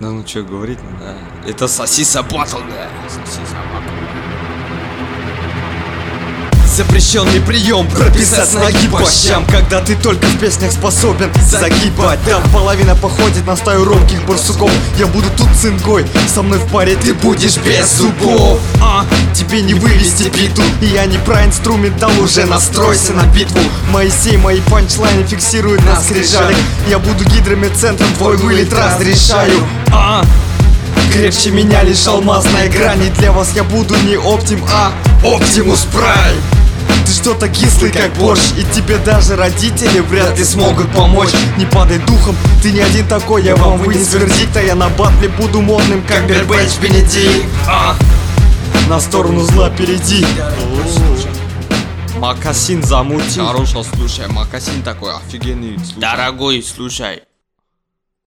Да ну что говорить, да. Это Сосиса Батл, да. Запрещенный прием прописать с ноги по щам, когда ты только в песнях способен загибать. Да, половина походит на стаю робких барсуков. Я буду тут цингой, со мной в паре ты будешь без зубов. Тебе не вывести биту, и я не про инструментал, уже настройся на битву. Моисей, мои панчлайны фиксируют на скрижалях. Я буду гидромедцентром, твой вылет разрешаю. Крепче меня лишь алмазная грань, и для вас я буду не Оптим, а Оптимус Прайм. Ты что-то кислый, как борщ, и тебе даже родители вряд ли смогут помочь. Не падай духом, ты не один такой, я вам вынес вердикт. А я на батле буду модным, как Бербэч Бенедикт. На сторону зла перейди. Макасин замути. Хорошо, слушай, Макасин такой офигенный. Дорогой, слушай.